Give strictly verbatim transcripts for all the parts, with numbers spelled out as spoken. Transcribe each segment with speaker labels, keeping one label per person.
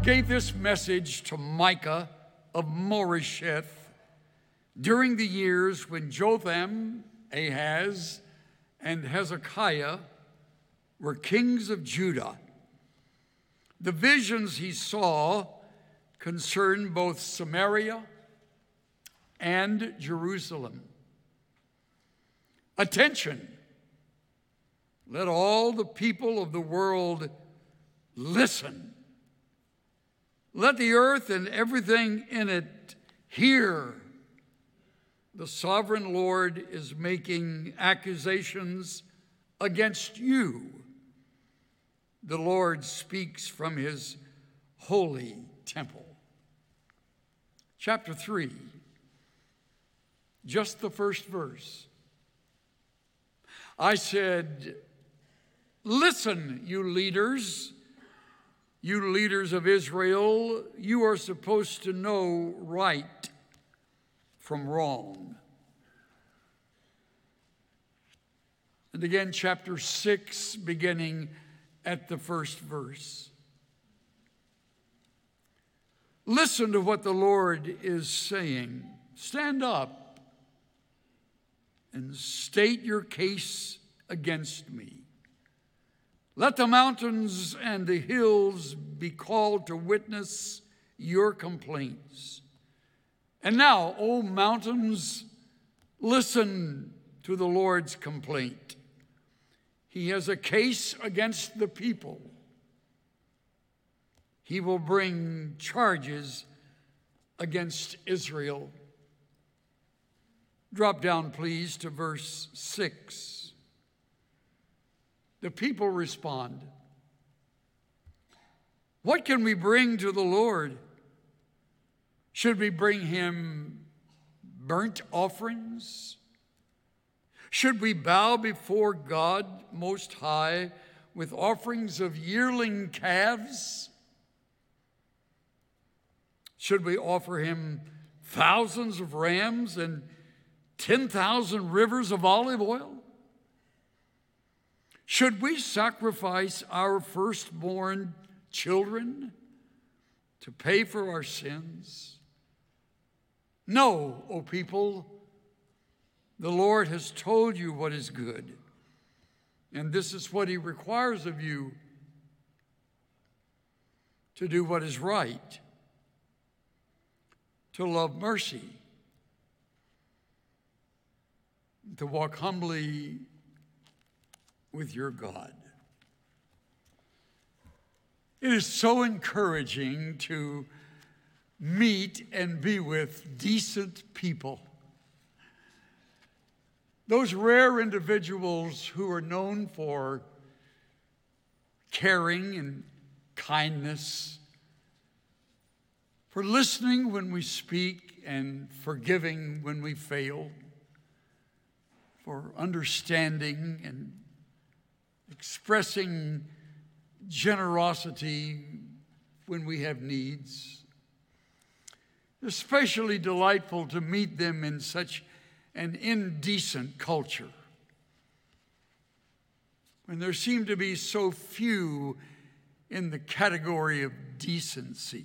Speaker 1: gave this message to Micah of Moresheth during the years when Jotham, Ahaz, and Hezekiah were kings of Judah. The visions he saw concerned both Samaria and Jerusalem. Attention! Let all the people of the world listen. Let the earth and everything in it hear. The sovereign Lord is making accusations against you. The Lord speaks from his holy temple. Chapter three, just the first verse. I said, listen, you leaders, you leaders of Israel, you are supposed to know right from wrong. And again, chapter six, beginning at the first verse. Listen to what the Lord is saying. Stand up and state your case against me. Let the mountains and the hills be called to witness your complaints. And now, O mountains, listen to the Lord's complaint. He has a case against the people. He will bring charges against Israel. Drop down, please, to verse six. The people respond, what can we bring to the Lord? Should we bring him burnt offerings? Should we bow before God Most High with offerings of yearling calves? Should we offer him thousands of rams and ten thousand rivers of olive oil? Should we sacrifice our firstborn children to pay for our sins? No, O people, the Lord has told you what is good, and this is what he requires of you: to do what is right, to love mercy, to walk humbly with your God. It is so encouraging to meet and be with decent people. Those rare individuals who are known for caring and kindness, for listening when we speak and forgiving when we fail, for understanding and expressing generosity when we have needs. Especially delightful to meet them in such an indecent culture, when there seem to be so few in the category of decency.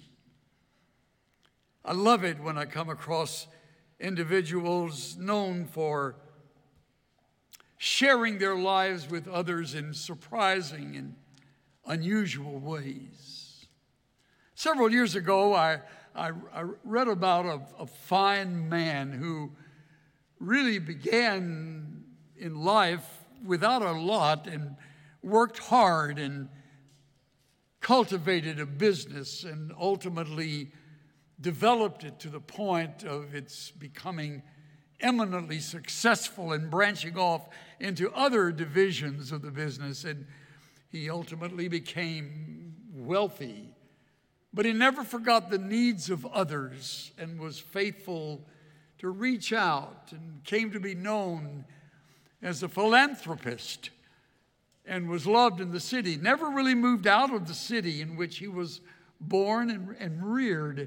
Speaker 1: I love it when I come across individuals known for sharing their lives with others in surprising and unusual ways. Several years ago, I, I, I read about a, a fine man who really began in life without a lot and worked hard and cultivated a business and ultimately developed it to the point of its becoming eminently successful and branching off into other divisions of the business. And he ultimately became wealthy. But he never forgot the needs of others and was faithful to reach out, and came to be known as a philanthropist and was loved in the city. Never really moved out of the city in which he was born and, and reared.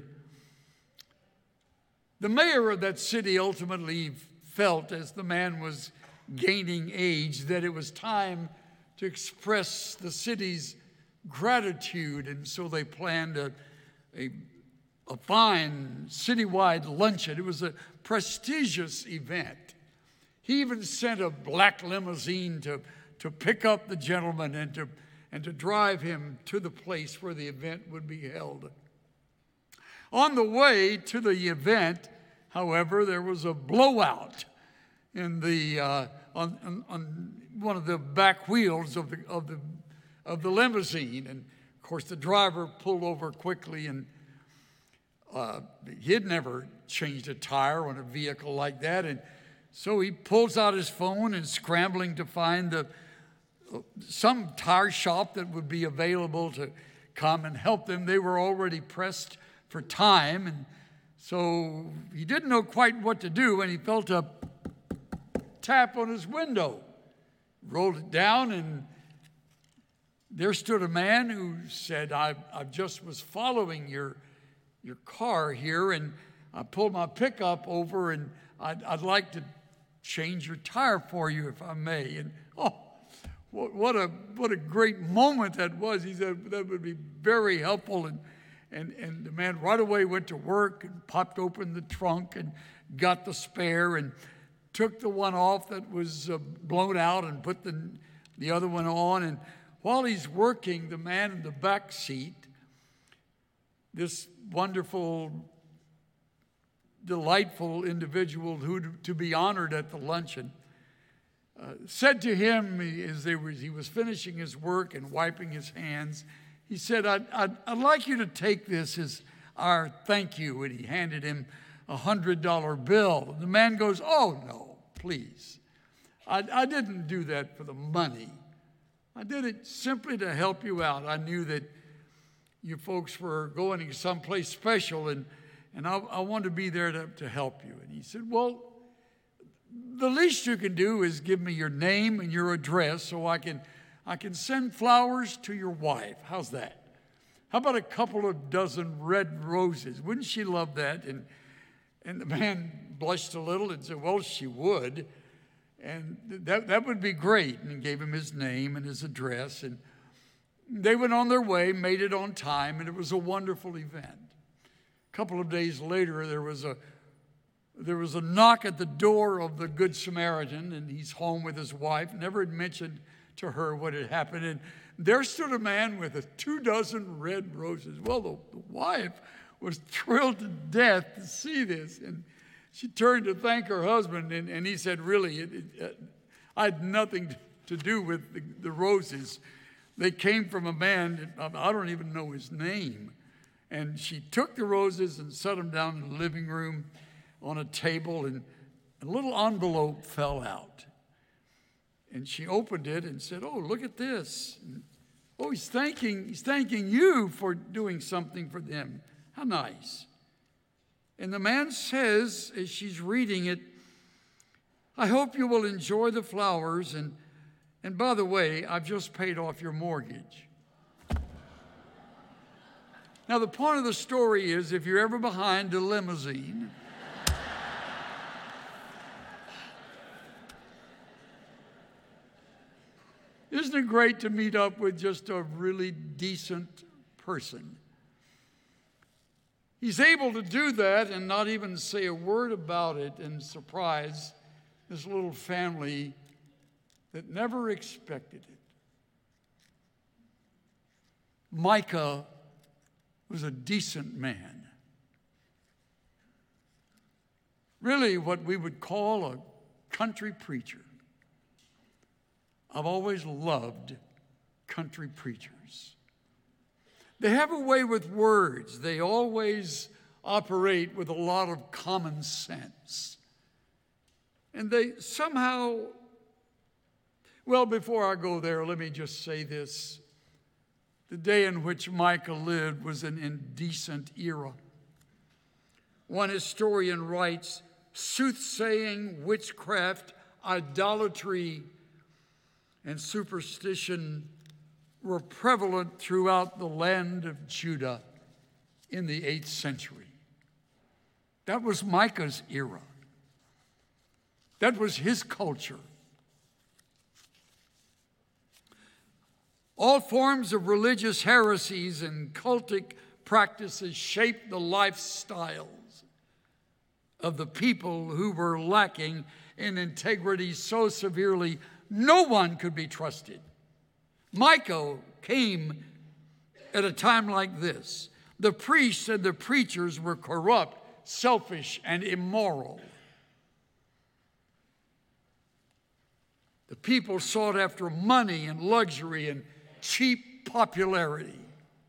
Speaker 1: The mayor of that city ultimately felt, as the man was gaining age, that it was time to express the city's gratitude, and so they planned a a, a fine citywide luncheon. It was a prestigious event. He even sent a black limousine to, to pick up the gentleman and to, and to drive him to the place where the event would be held. On the way to the event, however, there was a blowout in the uh, on, on, on one of the back wheels of the of the of the limousine, and of course the driver pulled over quickly, and uh, he'd never changed a tire on a vehicle like that, and so he pulls out his phone and scrambling to find the uh, some tire shop that would be available to come and help them. They were already pressed for time, and so he didn't know quite what to do, and he felt a tap on his window. Rolled it down, and there stood a man who said, I, I just was following your, your car here, and I pulled my pickup over, and I'd, I'd like to change your tire for you, if I may. And oh, what, what a what a great moment that was. He said that would be very helpful, and And, and the man right away went to work and popped open the trunk and got the spare and took the one off that was uh, blown out and put the, the other one on. And while he's working, the man in the back seat, this wonderful, delightful individual who to be honored at the luncheon, uh, said to him as they were, he was finishing his work and wiping his hands, he said, I'd, I'd, I'd like you to take this as our thank you. And he handed him a one hundred dollar bill. And the man goes, oh, no, please. I, I didn't do that for the money. I did it simply to help you out. I knew that you folks were going someplace special, and, and I, I wanted to be there to, to help you. And he said, well, the least you can do is give me your name and your address so I can I can send flowers to your wife. How's that? How about a couple of dozen red roses? Wouldn't she love that? And, and the man blushed a little and said, well, she would. And that, that would be great. And he gave him his name and his address. And they went on their way, made it on time, and it was a wonderful event. A couple of days later, there was a there was a knock at the door of the Good Samaritan, and he's home with his wife. Never had mentioned to her what had happened, and there stood a man with a two dozen red roses. Well, the, the wife was thrilled to death to see this, and she turned to thank her husband, and, and he said, really, it, it, uh, I had nothing to do with the, the roses. They came from a man, I don't even know his name, and she took the roses and set them down in the living room on a table, and a little envelope fell out. And she opened it and said, oh, look at this. And, oh, he's thanking, he's thanking you for doing something for them. How nice. And the man says, as she's reading it, I hope you will enjoy the flowers. And, and by the way, I've just paid off your mortgage. Now, the point of the story is, if you're ever behind a limousine, isn't it great to meet up with just a really decent person? He's able to do that and not even say a word about it and surprise this little family that never expected it. Micah was a decent man. Really what we would call a country preacher. I've always loved country preachers. They have a way with words. They always operate with a lot of common sense. And they somehow, well, before I go there, let me just say this. The day in which Micah lived was an indecent era. One historian writes, soothsaying, witchcraft, idolatry, and superstition were prevalent throughout the land of Judah in the eighth century. That was Micah's era. That was his culture. All forms of religious heresies and cultic practices shaped the lifestyles of the people who were lacking in integrity so severely no one could be trusted. Micah came at a time like this. The priests and the preachers were corrupt, selfish, and immoral. The people sought after money and luxury and cheap popularity.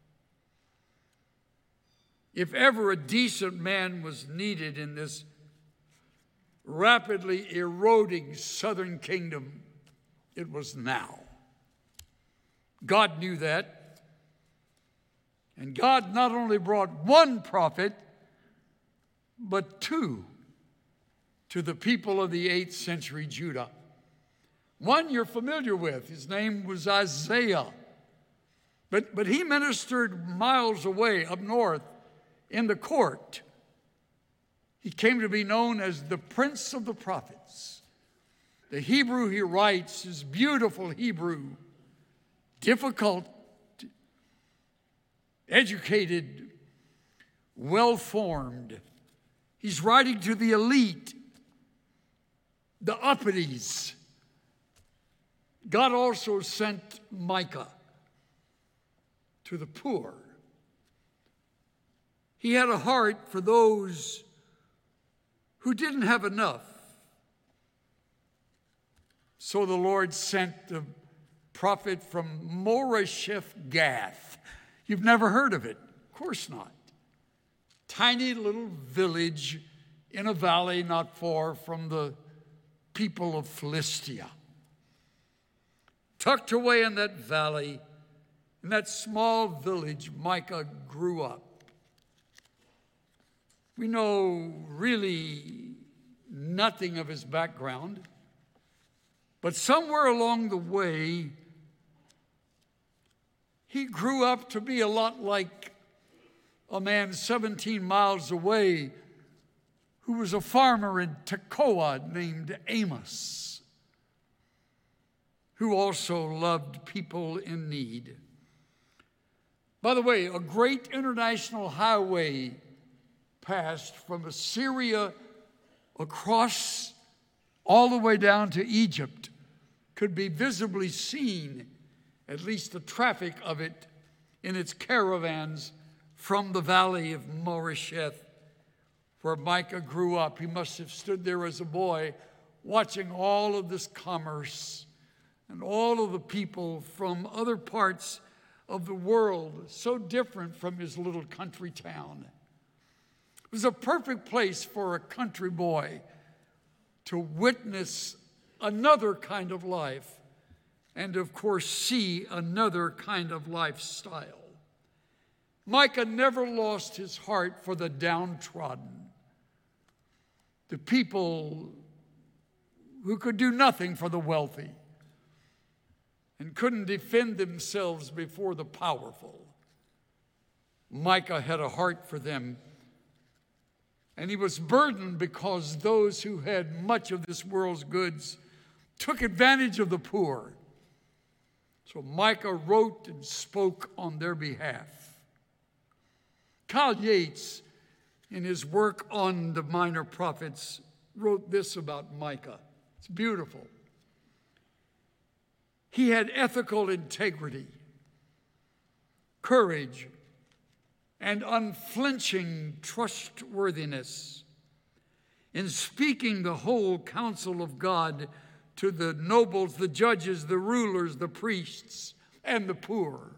Speaker 1: If ever a decent man was needed in this rapidly eroding southern kingdom, it was now. God knew that. And God not only brought one prophet, but two to the people of the eighth century Judah. One you're familiar with. His name was Isaiah. But, but he ministered miles away up north in the court. He came to be known as the Prince of the Prophets. The Hebrew he writes is beautiful Hebrew, difficult, educated, well-formed. He's writing to the elite, the uppities. God also sent Micah to the poor. He had a heart for those who didn't have enough. So the Lord sent the prophet from Moresheth Gath. You've never heard of it? Of course not. Tiny little village in a valley not far from the people of Philistia. Tucked away in that valley, in that small village, Micah grew up. We know really nothing of his background, but somewhere along the way, he grew up to be a lot like a man seventeen miles away who was a farmer in Tekoa named Amos, who also loved people in need. By the way, a great international highway passed from Assyria across all the way down to Egypt, could be visibly seen, at least the traffic of it, in its caravans from the valley of Moresheth, where Micah grew up. He must have stood there as a boy watching all of this commerce and all of the people from other parts of the world, so different from his little country town. It was a perfect place for a country boy to witness another kind of life and, of course, see another kind of lifestyle. Micah never lost his heart for the downtrodden, the people who could do nothing for the wealthy and couldn't defend themselves before the powerful. Micah had a heart for them. And he was burdened because those who had much of this world's goods took advantage of the poor. So Micah wrote and spoke on their behalf. Kyle Yates, in his work on the minor prophets, wrote this about Micah. It's beautiful. He had ethical integrity, courage, and unflinching trustworthiness in speaking the whole counsel of God to the nobles, the judges, the rulers, the priests, and the poor.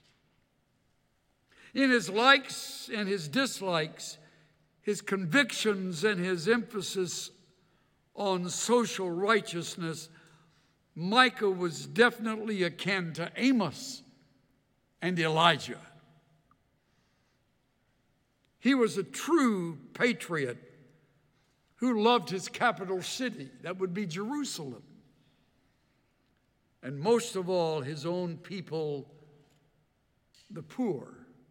Speaker 1: In his likes and his dislikes, his convictions and his emphasis on social righteousness, Micah was definitely akin to Amos and Elijah. He was a true patriot who loved his capital city, that would be Jerusalem, and most of all, his own people, the poor.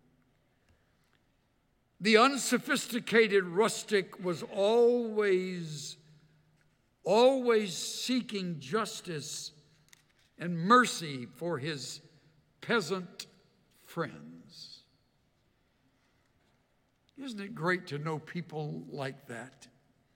Speaker 1: The unsophisticated rustic was always, always seeking justice and mercy for his peasant friends. Isn't it great to know people like that?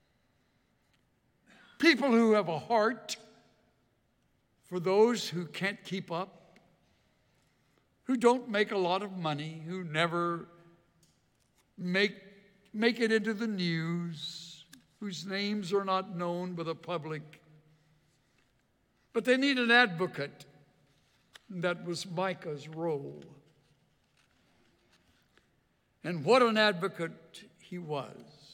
Speaker 1: People who have a heart for those who can't keep up, who don't make a lot of money, who never make, make it into the news, whose names are not known by the public. But they need an advocate. And that was Micah's role. And what an advocate he was.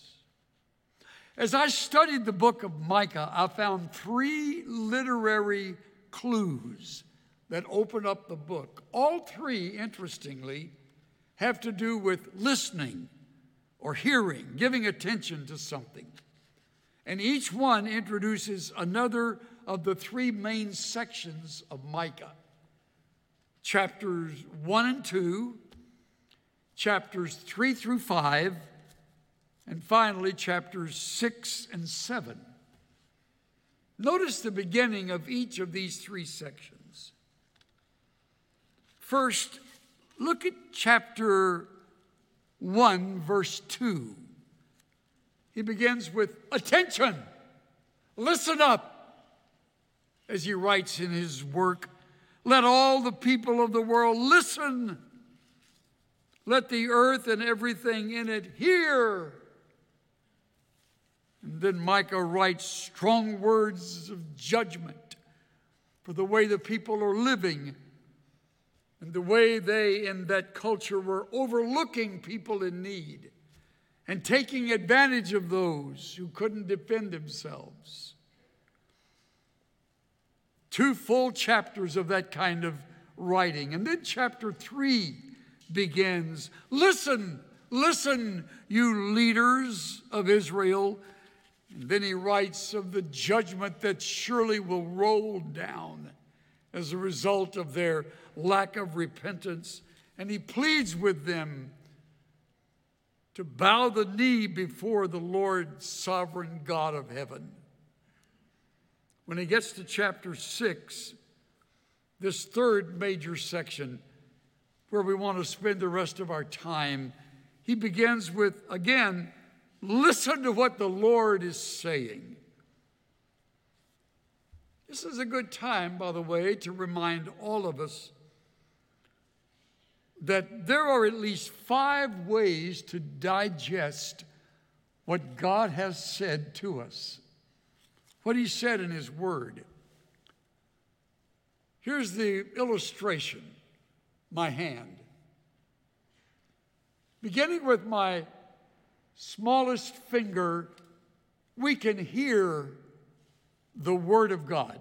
Speaker 1: As I studied the book of Micah, I found three literary clues that open up the book. All three, interestingly, have to do with listening or hearing, giving attention to something. And each one introduces another of the three main sections of Micah. Chapters one and two, chapters three through five, and finally, chapters six and seven. Notice the beginning of each of these three sections. First, look at chapter one, verse two. He begins with, attention, listen up, as he writes in his work, let all the people of the world listen. Let the earth and everything in it hear. And then Micah writes strong words of judgment for the way the people are living and the way they in that culture were overlooking people in need and taking advantage of those who couldn't defend themselves. Two full chapters of that kind of writing. And then chapter three begins, listen, listen, you leaders of Israel. And then he writes of the judgment that surely will roll down as a result of their lack of repentance. And he pleads with them to bow the knee before the Lord, sovereign God of heaven. When he gets to chapter six, this third major section, where we want to spend the rest of our time, he begins with, again, listen to what the Lord is saying. This is a good time, by the way, to remind all of us that there are at least five ways to digest what God has said to us, what he said in his word. Here's the illustration, my hand. Beginning with my smallest finger, we can hear the Word of God.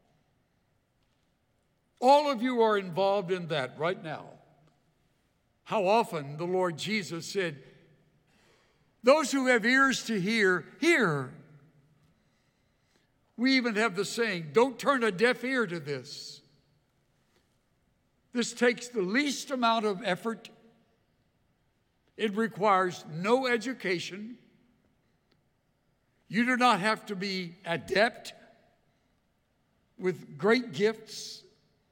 Speaker 1: All of you are involved in that right now. How often the Lord Jesus said, those who have ears to hear, hear. We even have the saying, don't turn a deaf ear to this. This takes the least amount of effort. It requires no education. You do not have to be adept with great gifts.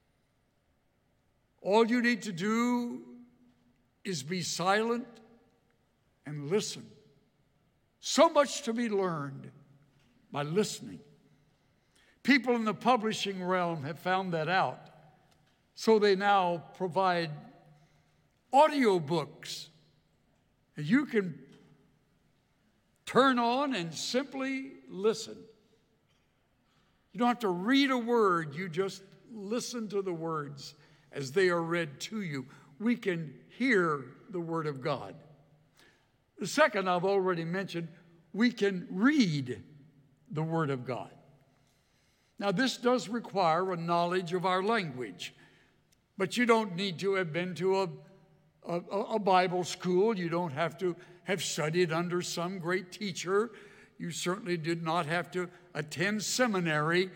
Speaker 1: All you need to do is be silent and listen. So much to be learned by listening. People in the publishing realm have found that out. So they now provide audiobooks. And you can turn on and simply listen. You don't have to read a word. You just listen to the words as they are read to you. We can hear the Word of God. The second I've already mentioned, we can read the Word of God. Now, this does require a knowledge of our language, but you don't need to have been to a, a, a Bible school. You don't have to have studied under some great teacher. You certainly did not have to attend seminary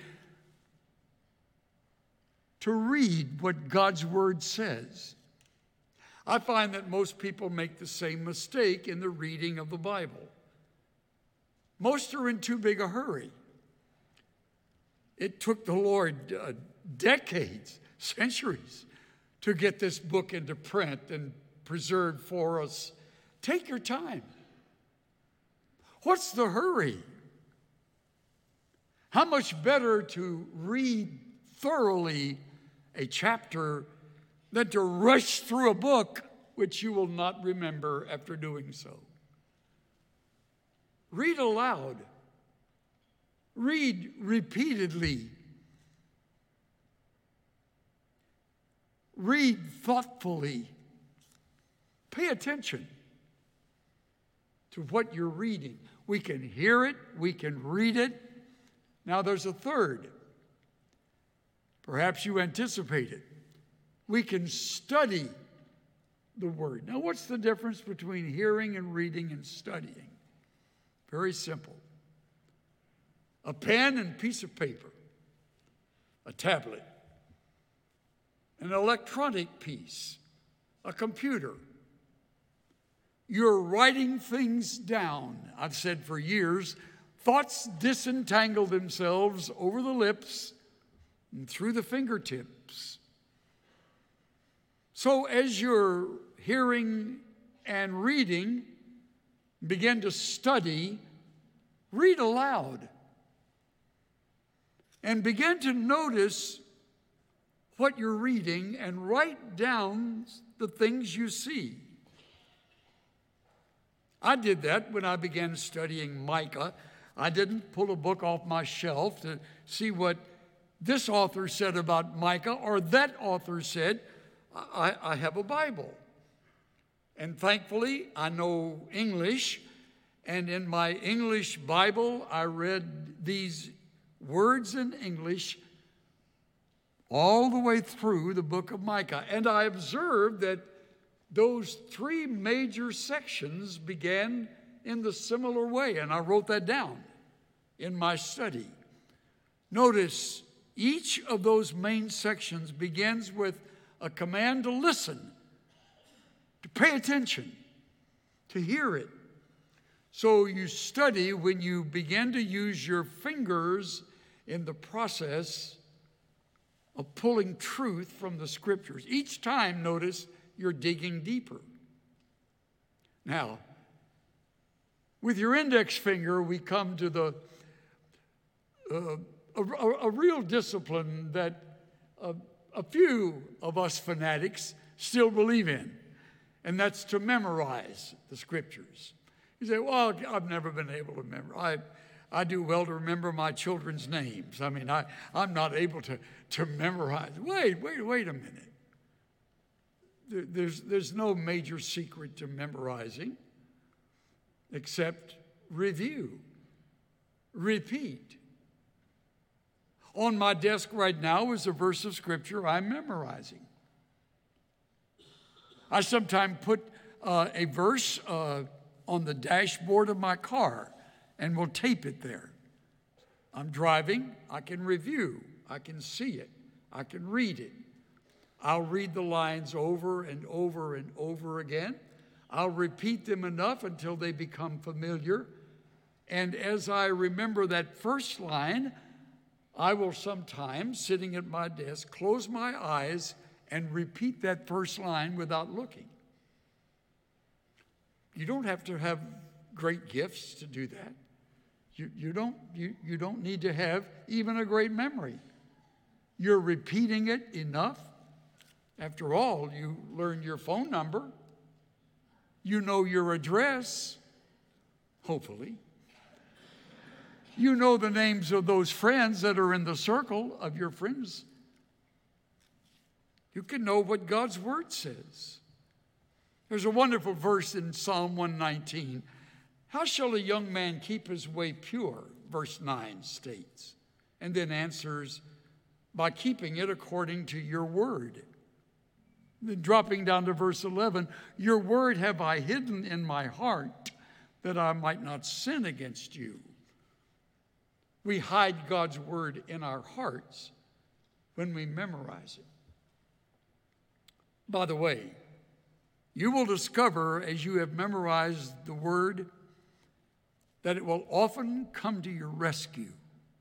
Speaker 1: to read what God's Word says. I find that most people make the same mistake in the reading of the Bible. Most are in too big a hurry. It took the Lord uh, decades, centuries, to get this book into print and preserved for us Take your time. What's the hurry? How much better to read thoroughly a chapter than to rush through a book which you will not remember after doing so. Read aloud. Read repeatedly. Read thoughtfully. Pay attention to what you're reading. We can hear it, we can read it. Now there's a third. Perhaps you anticipate it. We can study the Word. Now, what's the difference between hearing and reading and studying? Very simple. A pen and piece of paper, a tablet, an electronic piece, a computer. You're writing things down. I've said for years, thoughts disentangle themselves over the lips and through the fingertips. So as you're hearing and reading, begin to study, read aloud, and begin to notice what you're reading and write down the things you see. I did that when I began studying Micah. I didn't pull a book off my shelf to see what this author said about Micah or that author said. I, I have a Bible. And thankfully, I know English. And in my English Bible, I read these words in English all the way through the book of Micah. And I observed that those three major sections began in the similar way. And I wrote that down in my study. Notice each of those main sections begins with a command to listen, to pay attention, to hear it. So you study when you begin to use your fingers in the process of pulling truth from the Scriptures. Each time, notice, you're digging deeper. Now, with your index finger, we come to the uh, a, a, a real discipline that uh, a few of us fanatics still believe in, and that's to memorize the Scriptures. You say, well, I've never been able to remember. I, I do well to remember my children's names. I mean, I, I'm not able to, to memorize. Wait, wait, wait a minute. There, there's, there's no major secret to memorizing except review, repeat. On my desk right now is a verse of Scripture I'm memorizing. I sometimes put uh, a verse uh, on the dashboard of my car and will tape it there. I'm driving, I can review, I can see it, I can read it. I'll read the lines over and over and over again. I'll repeat them enough until they become familiar. And as I remember that first line, I will sometimes, sitting at my desk, close my eyes and repeat that first line without looking. You don't have to have great gifts to do that. You, you, don't, you, you don't need to have even a great memory. You're repeating it enough. After all, you learn your phone number. You know your address, hopefully. You know the names of those friends that are in the circle of your friends. You can know what God's Word says. There's a wonderful verse in Psalm one nineteen. How shall a young man keep his way pure? Verse nine states. And then answers, by keeping it according to your word. Then dropping down to verse eleven, your word have I hidden in my heart that I might not sin against you. We hide God's word in our hearts when we memorize it. By the way, you will discover as you have memorized the word that it will often come to your rescue.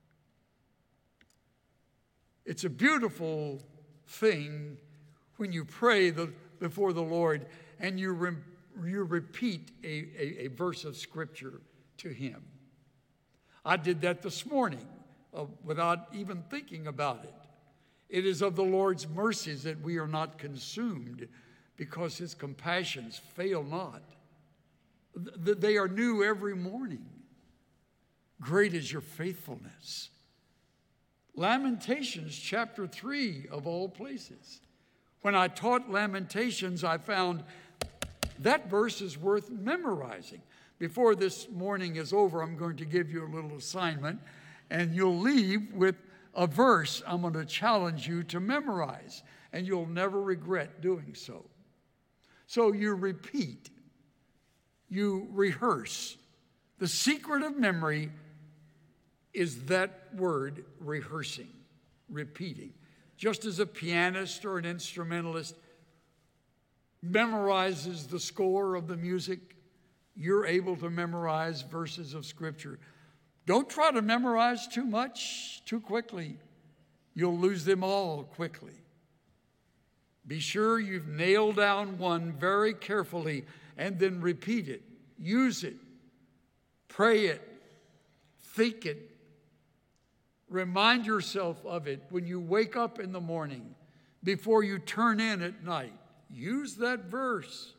Speaker 1: It's a beautiful thing when you pray the, before the Lord and you rem, you repeat a, a, a verse of Scripture to him. I did that this morning uh, without even thinking about it. It is of the Lord's mercies that we are not consumed, because his compassions fail not. Th- they are new every morning. Great is your faithfulness. Lamentations chapter three, of all places. When I taught Lamentations, I found that verse is worth memorizing. Before this morning is over, I'm going to give you a little assignment, and you'll leave with a verse I'm going to challenge you to memorize, and you'll never regret doing so. So you repeat, you rehearse. The secret of memory is that word, rehearsing, repeating. Just as a pianist or an instrumentalist memorizes the score of the music, you're able to memorize verses of Scripture. Don't try to memorize too much too quickly. You'll lose them all quickly. Be sure you've nailed down one very carefully and then repeat it. Use it. Pray it. Think it. Remind yourself of it when you wake up in the morning, before you turn in at night. Use that verse.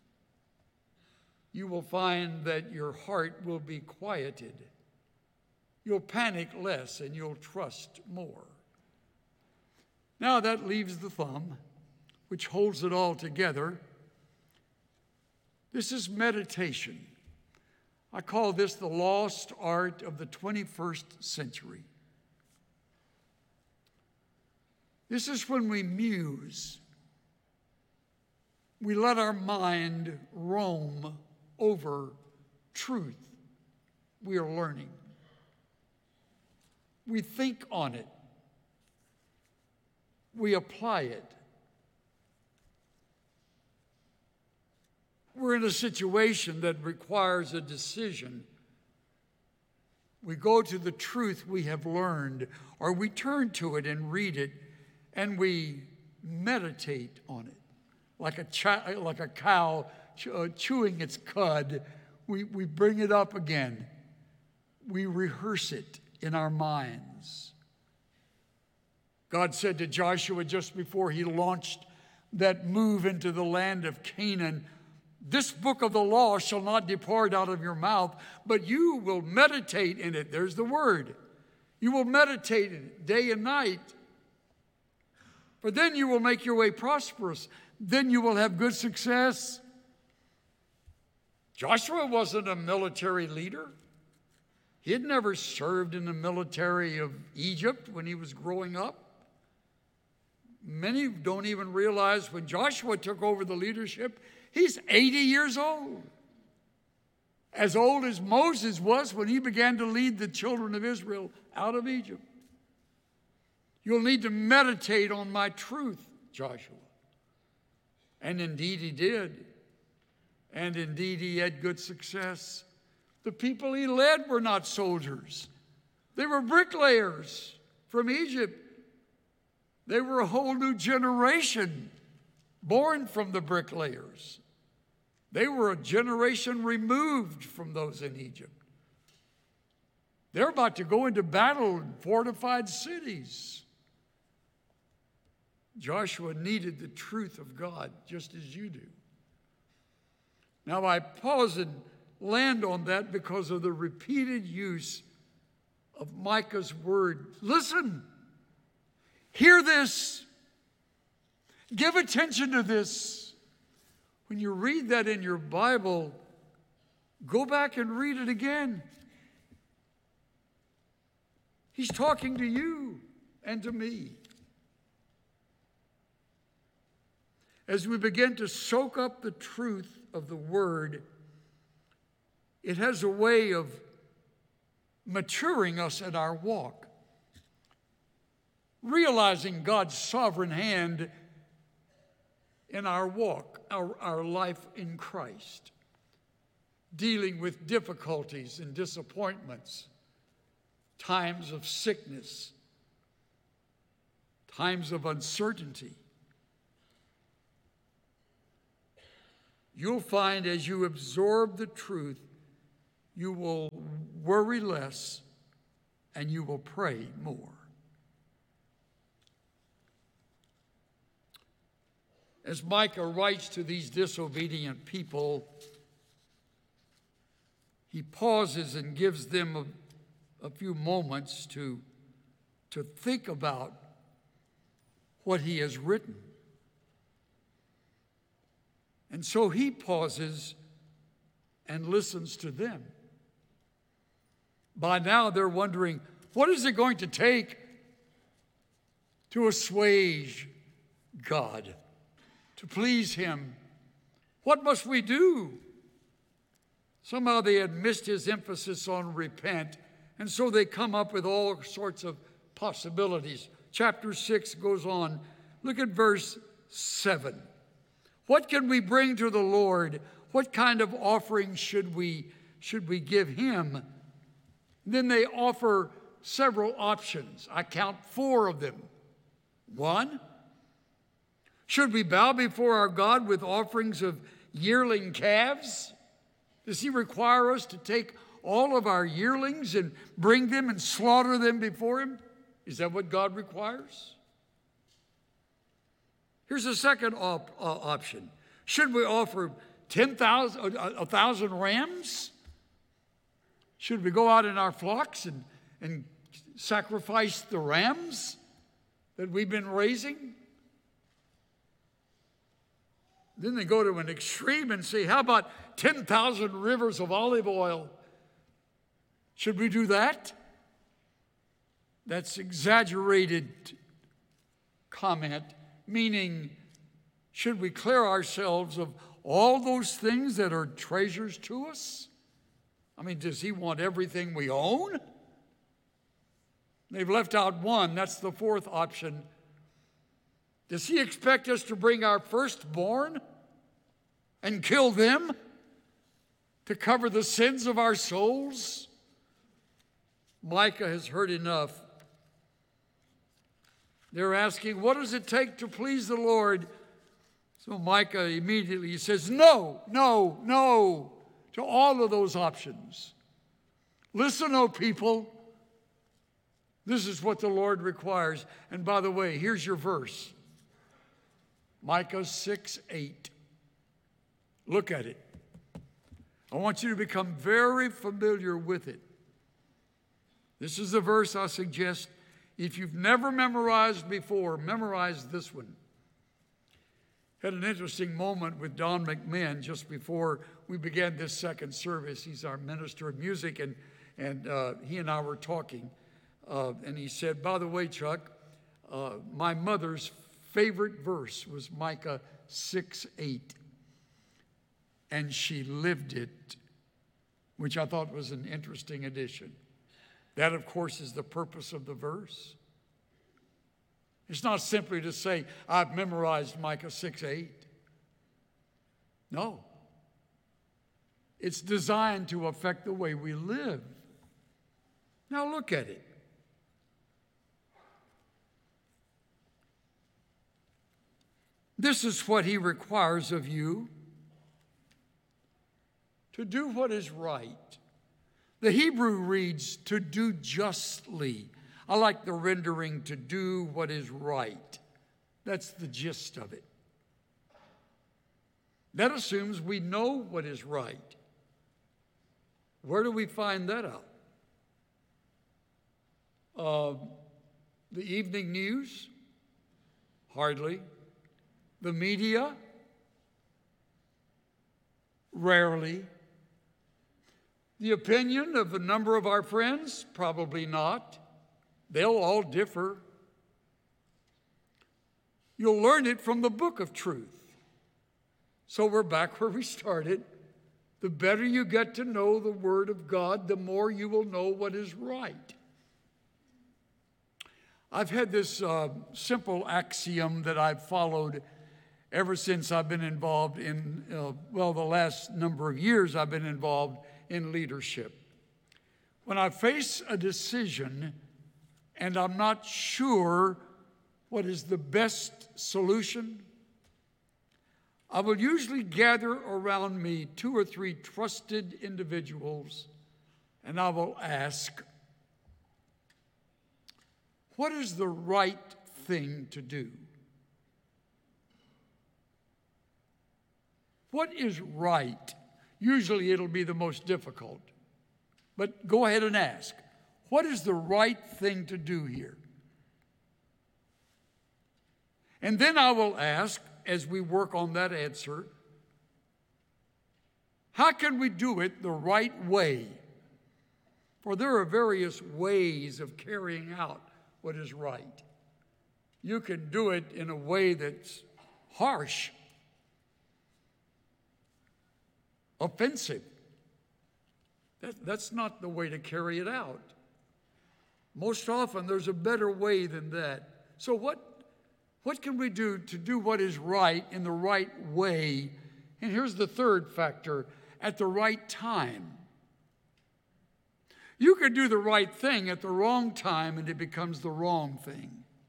Speaker 1: You will find that your heart will be quieted. You'll panic less and you'll trust more. Now that leaves the thumb, which holds it all together. This is meditation. I call this the lost art of the twenty-first century. This is when we muse. We let our mind roam over truth we are learning. We think on it. We apply it. We're in a situation that requires a decision. We go to the truth we have learned, or we turn to it and read it, and we meditate on it. Like a, chi- like a cow ch- uh, chewing its cud, we, we bring it up again. We rehearse it in our minds. God said to Joshua just before he launched that move into the land of Canaan, "This book of the law shall not depart out of your mouth, but you will meditate in it." There's the word. You will meditate in it day and night. For then you will make your way prosperous. Then you will have good success. Joshua wasn't a military leader. He had never served in the military of Egypt when he was growing up. Many don't even realize when Joshua took over the leadership, he's eighty years old. As old as Moses was when he began to lead the children of Israel out of Egypt. You'll need to meditate on my truth, Joshua. And indeed he did. And indeed he had good success. The people he led were not soldiers. They were bricklayers from Egypt. They were a whole new generation born from the bricklayers. They were a generation removed from those in Egypt. They're about to go into battle in fortified cities. Joshua needed the truth of God just as you do. Now I pause and land on that because of the repeated use of Micah's word. Listen, hear this, give attention to this. When you read that in your Bible, go back and read it again. He's talking to you and to me. As we begin to soak up the truth of the word, it has a way of maturing us in our walk, realizing God's sovereign hand in our walk, our, our life in Christ, dealing with difficulties and disappointments, times of sickness, times of uncertainty. you'll find as you absorb the truth, you will worry less and you will pray more. As Micah writes to these disobedient people, he pauses and gives them a, a few moments to, to think about what he has written. And so he pauses and listens to them. By now they're wondering, what is it going to take to assuage God, to please him? What must we do? Somehow they had missed his emphasis on repent, and so they come up with all sorts of possibilities. Chapter six goes on. Look at verse seven. What can we bring to the Lord? What kind of offering should we, should we give him? Then they offer several options. I count four of them. One, should we bow before our God with offerings of yearling calves? Does he require us to take all of our yearlings and bring them and slaughter them before him? Is that what God requires? Here's a second op- uh, option. Should we offer ten thousand, a thousand rams? Should we go out in our flocks and, and sacrifice the rams that we've been raising? Then they go to an extreme and say, how about ten thousand rivers of olive oil? Should we do that? That's exaggerated comment, meaning, should we clear ourselves of all those things that are treasures to us? I mean, does he want everything we own? They've left out one. That's the fourth option. Does he expect us to bring our firstborn and kill them to cover the sins of our souls? Micah has heard enough. They're asking, what does it take to please the Lord? So Micah immediately says, no, no, no, to all of those options. Listen, O people, this is what the Lord requires. And by the way, here's your verse. Micah six eight. Look at it. I want you to become very familiar with it. This is the verse I suggest. If you've never memorized before, memorize this one. Had an interesting moment with Don McMahon just before we began this second service. He's our minister of music, and, and uh, he and I were talking. Uh, and he said, by the way, Chuck, uh, my mother's favorite verse was Micah six eight. And she lived it, which I thought was an interesting addition. That, of course, is the purpose of the verse. It's not simply to say, I've memorized Micah six eight. No. It's designed to affect the way we live. Now look at it. This is what he requires of you: to do what is right. The Hebrew reads, to do justly. I like the rendering, to do what is right. That's the gist of it. That assumes we know what is right. Where do we find that out? Uh, the evening news? Hardly. The media? Rarely. The opinion of a number of our friends? Probably not. They'll all differ. You'll learn it from the book of truth. So we're back where we started. The better you get to know the Word of God, the more you will know what is right. I've had this uh, simple axiom that I've followed ever since I've been involved in, uh, well, the last number of years I've been involved in leadership. When I face a decision and I'm not sure what is the best solution, I will usually gather around me two or three trusted individuals, and I will ask, what is the right thing to do? What is right? Usually it'll be the most difficult. But go ahead and ask, what is the right thing to do here? And then I will ask, as we work on that answer, how can we do it the right way? For there are various ways of carrying out what is right. You can do it in a way that's harsh, offensive. That, that's not the way to carry it out. Most often, there's a better way than that. So what, what can we do to do what is right in the right way? And here's the third factor, at the right time. You can do the right thing at the wrong time, and it becomes the wrong thing.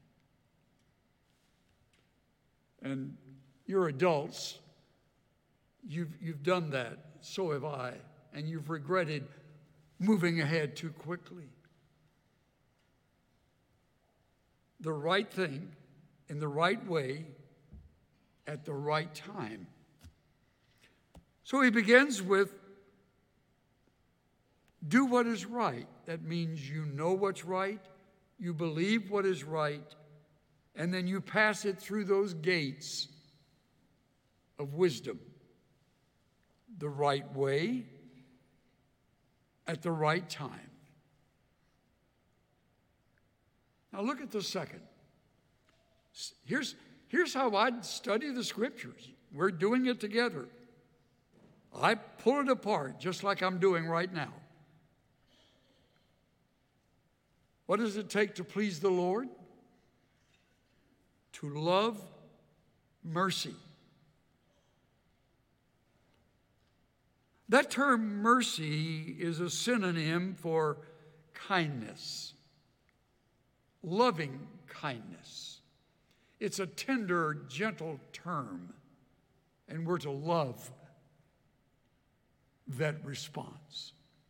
Speaker 1: And you're adults. You've, you've done that. So have I. And you've regretted moving ahead too quickly. The right thing in the right way at the right time. So he begins with, do what is right. That means you know what's right, you believe what is right, and then you pass it through those gates of wisdom. The right way at the right time. Now look at the second. Here's, here's how I'd study the scriptures. We're doing it together. I pull it apart just like I'm doing right now. What does it take to please the Lord? To love mercy. That term mercy is a synonym for kindness, loving kindness. It's a tender, gentle term, and we're to love that response.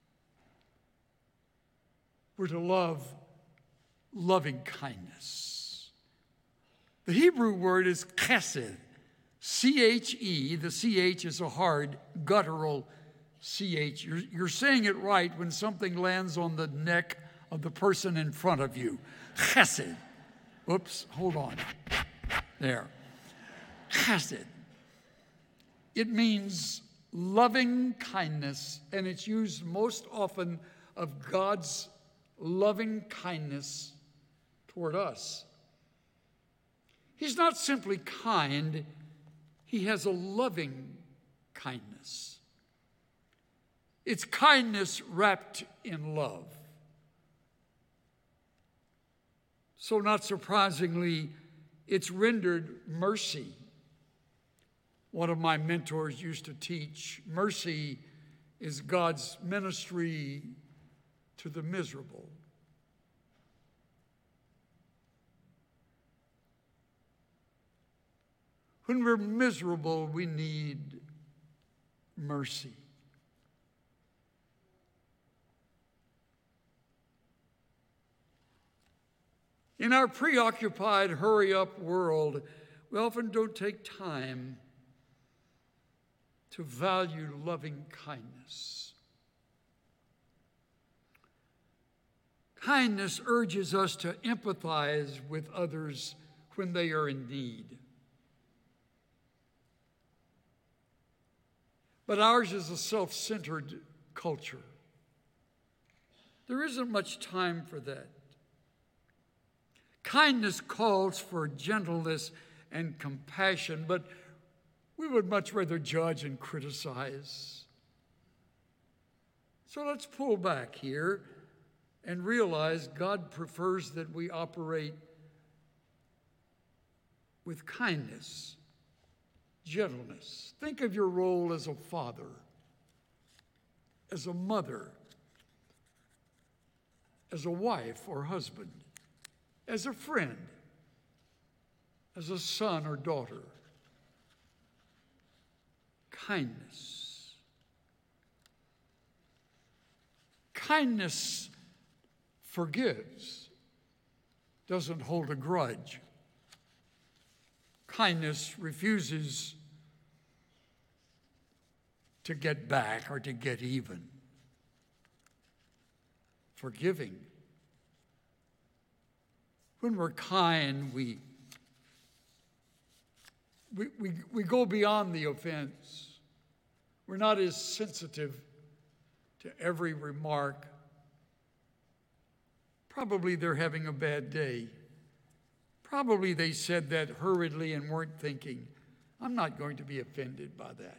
Speaker 1: We're to love loving kindness. The Hebrew word is chesed, C H E. The C H is a hard, guttural C H. You're, you're saying it right when something lands on the neck of the person in front of you. Chesed. Oops, hold on. There. Chesed. It means loving kindness, and it's used most often of God's loving kindness toward us. He's not simply kind, he has a loving kindness. It's kindness wrapped in love. So, not surprisingly, it's rendered mercy. One of my mentors used to teach, mercy is God's ministry to the miserable. When we're miserable, we need mercy. In our preoccupied, hurry-up world, we often don't take time to value loving kindness. Kindness urges us to empathize with others when they are in need. But ours is a self-centered culture. There isn't much time for that. Kindness calls for gentleness and compassion, but we would much rather judge and criticize. So let's pull back here and realize God prefers that we operate with kindness, gentleness. Think of your role as a father, as a mother, as a wife or husband, as a friend, as a son or daughter. kindness. Kindness forgives, doesn't hold a grudge. Kindness refuses to get back or to get even. Forgiving. When we're kind, we, we, we, we go beyond the offense. We're not as sensitive to every remark. Probably they're having a bad day. Probably they said that hurriedly and weren't thinking, I'm not going to be offended by that.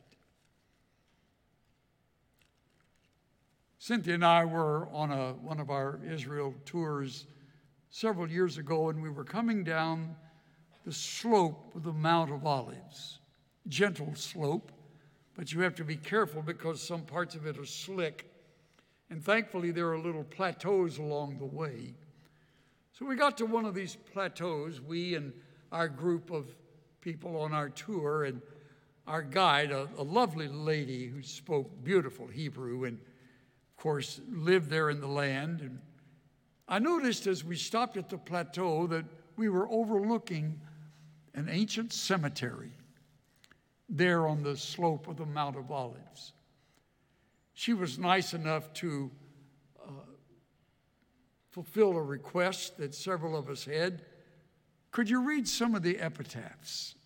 Speaker 1: Cynthia and I were on a, one of our Israel tours several years ago, and we were coming down the slope of the Mount of Olives. Gentle slope, but you have to be careful because some parts of it are slick. And thankfully, there are little plateaus along the way. So we got to one of these plateaus, we and our group of people on our tour, and our guide, a, a lovely lady who spoke beautiful Hebrew and, of course, lived there in the land. And I noticed as we stopped at the plateau that we were overlooking an ancient cemetery there on the slope of the Mount of Olives. She was nice enough to uh, fulfill a request that several of us had. Could you read some of the epitaphs?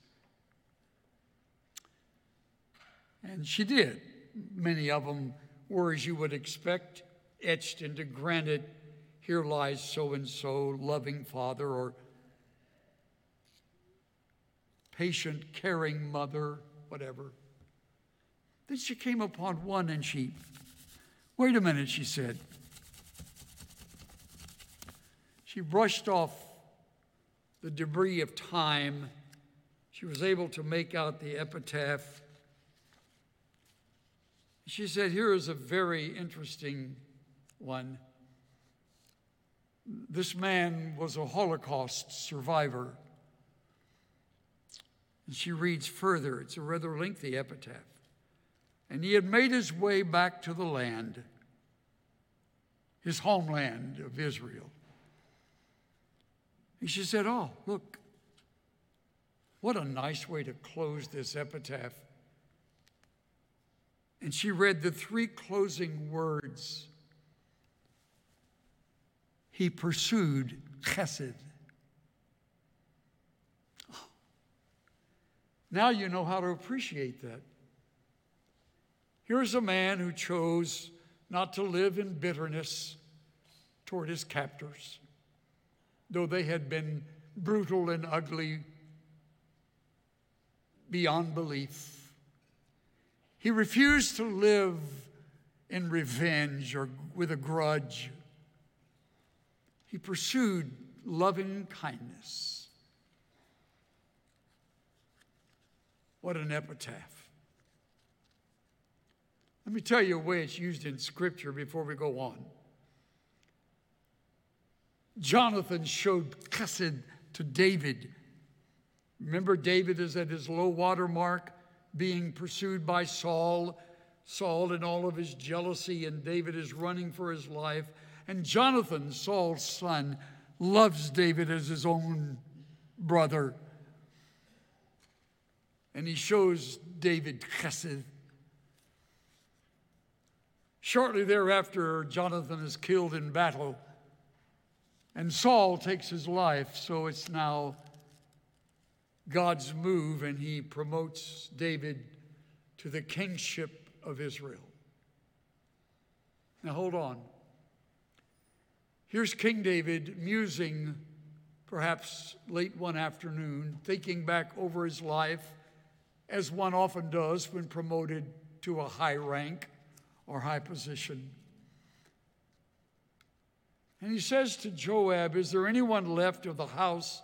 Speaker 1: And she did. Many of them were, as you would expect, etched into granite. Here lies so-and-so, loving father, or patient, caring mother, whatever. Then she came upon one and she, wait a minute, she said. She brushed off the debris of time. She was able to make out the epitaph. She said, here is a very interesting one. This man was a Holocaust survivor. And she reads further. It's a rather lengthy epitaph. And he had made his way back to the land, his homeland of Israel. And she said, oh, look, what a nice way to close this epitaph. And she read the three closing words. He pursued chesed. Oh. Now you know how to appreciate that. Here's a man who chose not to live in bitterness toward his captors, though they had been brutal and ugly beyond belief. He refused to live in revenge or with a grudge. He pursued loving kindness. What an epitaph. Let me tell you a way it's used in Scripture before we go on. Jonathan showed chesed to David. Remember, David is at his low water mark, being pursued by Saul. Saul in all of his jealousy, and David is running for his life. And Jonathan, Saul's son, loves David as his own brother. And he shows David chesed. Shortly thereafter, Jonathan is killed in battle, and Saul takes his life, so it's now God's move, and he promotes David to the kingship of Israel. Now hold on. Here's King David musing, perhaps late one afternoon, thinking back over his life, as one often does when promoted to a high rank or high position. And he says to Joab, is there anyone left of the house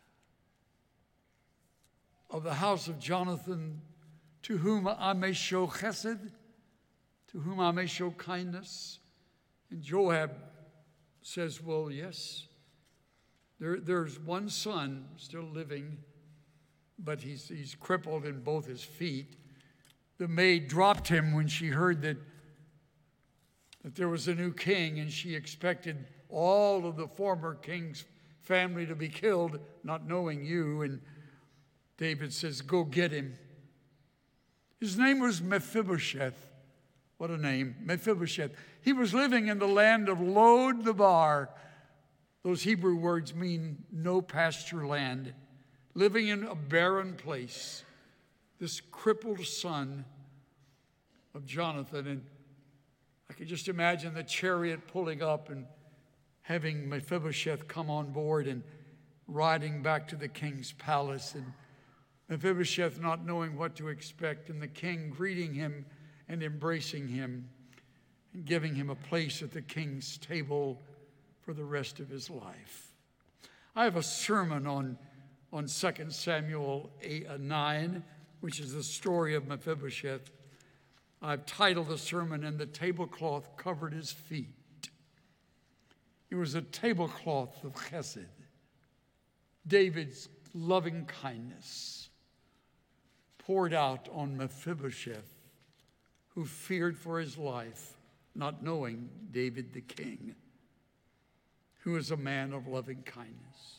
Speaker 1: of the house of Jonathan to whom I may show chesed, to whom I may show kindness? And Joab says, well, yes. There, there's one son still living, but he's, he's crippled in both his feet. The maid dropped him when she heard that, that there was a new king, and she expected all of the former king's family to be killed, not knowing you. And David says, go get him. His name was Mephibosheth. What a name, Mephibosheth. He was living in the land of Lod-Debar. Those Hebrew words mean no pasture land. Living in a barren place. This crippled son of Jonathan. And I could just imagine the chariot pulling up and having Mephibosheth come on board and riding back to the king's palace. And Mephibosheth not knowing what to expect, and the king greeting him and embracing him and giving him a place at the king's table for the rest of his life. I have a sermon on, on Second Samuel eight, nine, which is the story of Mephibosheth. I've titled the sermon, "And the Tablecloth Covered His Feet." It was a tablecloth of chesed, David's loving kindness, poured out on Mephibosheth, who feared for his life, not knowing David the king, who is a man of loving kindness.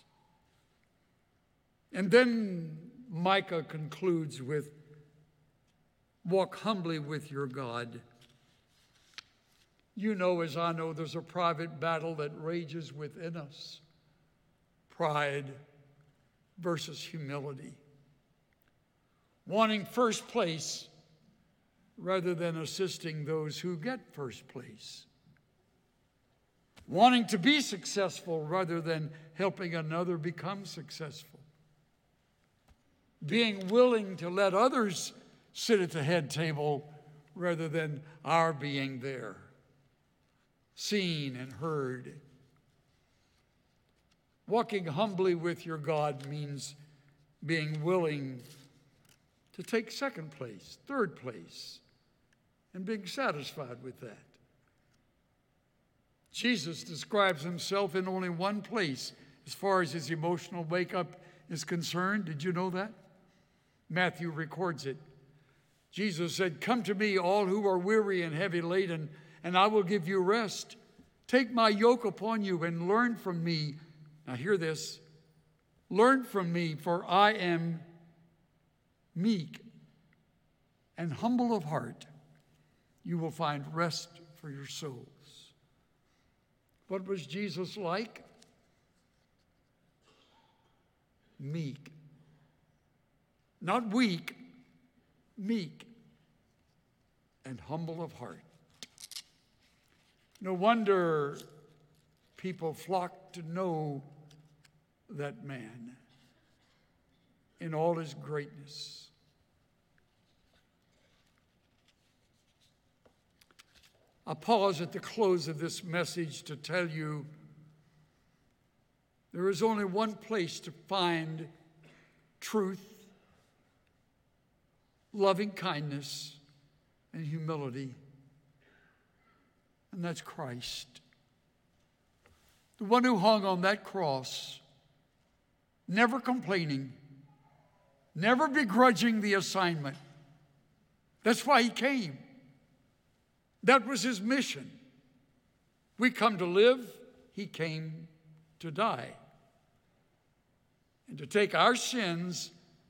Speaker 1: And then Micah concludes with, walk humbly with your God. You know, as I know, there's a private battle that rages within us. Pride versus humility. Wanting first place rather than assisting those who get first place. Wanting to be successful rather than helping another become successful. Being willing to let others sit at the head table rather than our being there, seen and heard. Walking humbly with your God means being willing to take second place, third place, and being satisfied with that. Jesus describes himself in only one place as far as his emotional makeup is concerned. Did you know that? Matthew records it. Jesus said, come to me, all who are weary and heavy laden, and I will give you rest. Take my yoke upon you and learn from me. Now hear this. Learn from me, for I am meek and humble of heart. You will find rest for your souls. What was Jesus like? Meek. Not weak, meek and humble of heart. No wonder people flock to know that man in all his greatness. I pause at the close of this message to tell you there is only one place to find truth, loving kindness, and humility, and that's Christ. The one who hung on that cross, never complaining, never begrudging the assignment. That's why he came. That was his mission. We come to live, he came to die. And to take our sins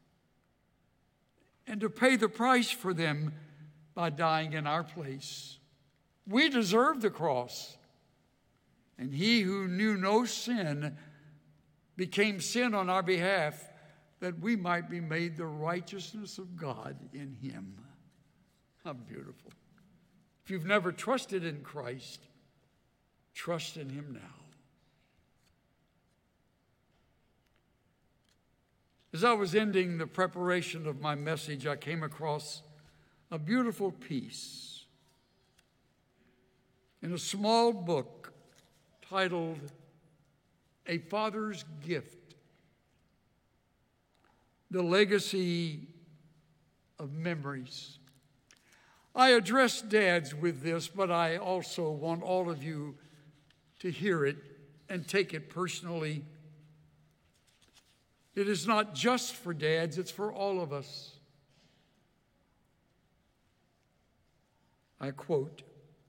Speaker 1: and to pay the price for them by dying in our place. We deserve the cross. And he who knew no sin became sin on our behalf, that we might be made the righteousness of God in him. How beautiful. If you've never trusted in Christ, trust in him now. As I was ending the preparation of my message, I came across a beautiful piece in a small book titled A Father's Gift, The Legacy of Memories. I address dads with this, but I also want all of you to hear it and take it personally. It is not just for dads, it's for all of us. I quote,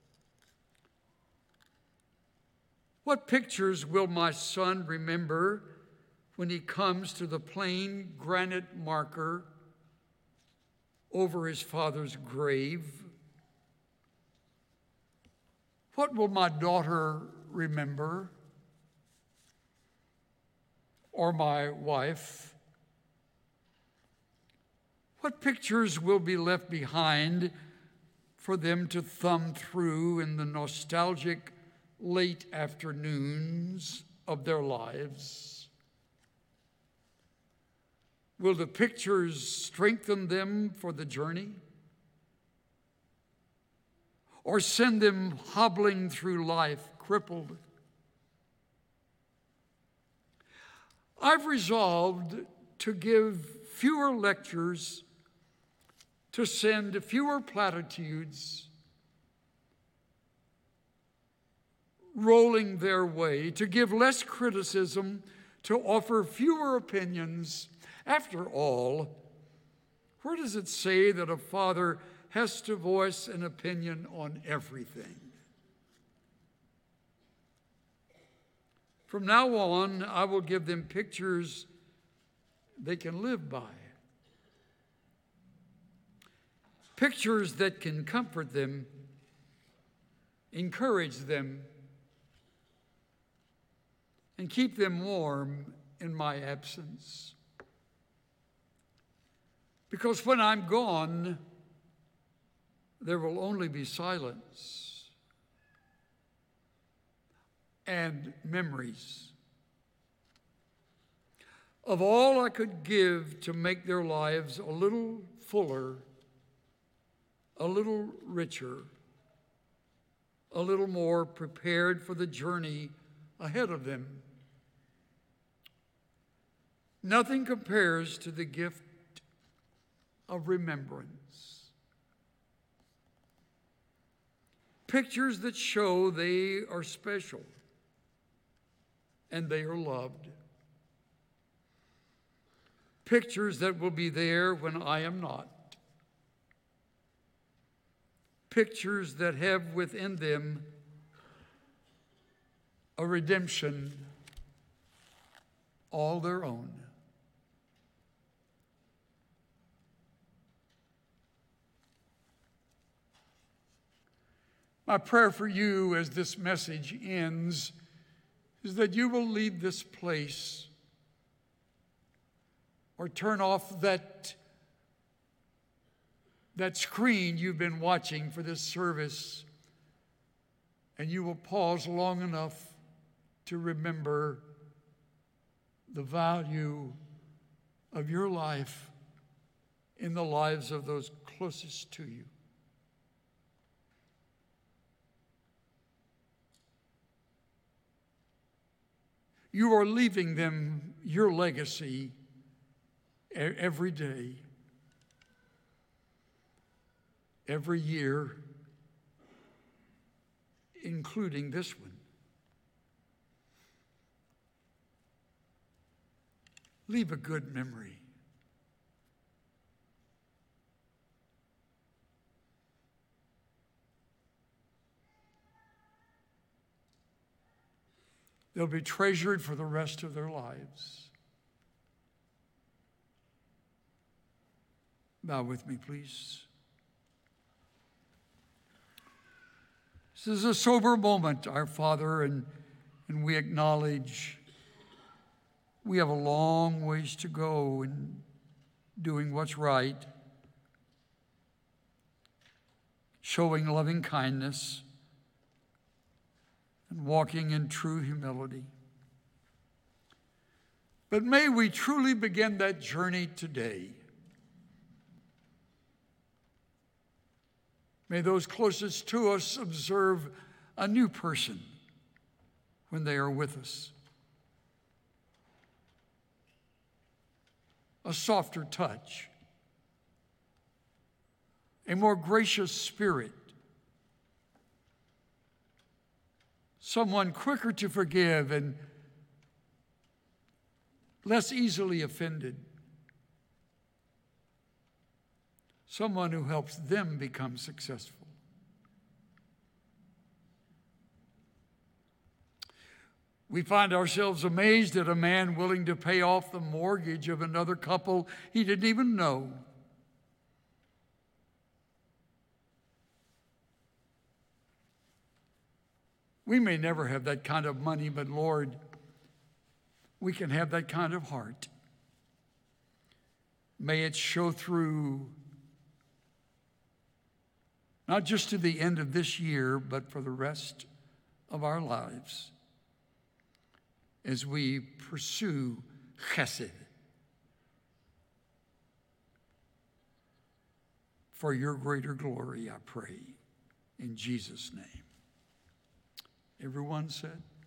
Speaker 1: "What pictures will my son remember when he comes to the plain granite marker over his father's grave? What will my daughter remember, or my wife? What pictures will be left behind for them to thumb through in the nostalgic late afternoons of their lives? Will the pictures strengthen them for the journey, or send them hobbling through life crippled? I've resolved to give fewer lectures, to send fewer platitudes rolling their way, to give less criticism, to offer fewer opinions. After all, where does it say that a father has to voice an opinion on everything? From now on, I will give them pictures they can live by, pictures that can comfort them, encourage them, and keep them warm in my absence. Because when I'm gone, there will only be silence and memories of all I could give to make their lives a little fuller, a little richer, a little more prepared for the journey ahead of them. Nothing compares to the gift of remembrance. Pictures that show they are special and they are loved. Pictures that will be there when I am not. Pictures that have within them a redemption all their own. My prayer for you as this message ends is that you will leave this place or turn off that, that screen you've been watching for this service, and you will pause long enough to remember the value of your life in the lives of those closest to you. You are leaving them your legacy every day, every year, including this one. Leave a good memory. They'll be treasured for the rest of their lives. Bow with me, please. This is a sober moment, our Father, and, and we acknowledge we have a long ways to go in doing what's right, showing loving kindness, and walking in true humility. But may we truly begin that journey today. May those closest to us observe a new person when they are with us. A softer touch, a more gracious spirit, someone quicker to forgive and less easily offended, someone who helps them become successful. We find ourselves amazed at a man willing to pay off the mortgage of another couple he didn't even know. We may never have that kind of money, but Lord, we can have that kind of heart. May it show through not just to the end of this year, but for the rest of our lives as we pursue chesed for your greater glory, I pray, in Jesus' name. Everyone said?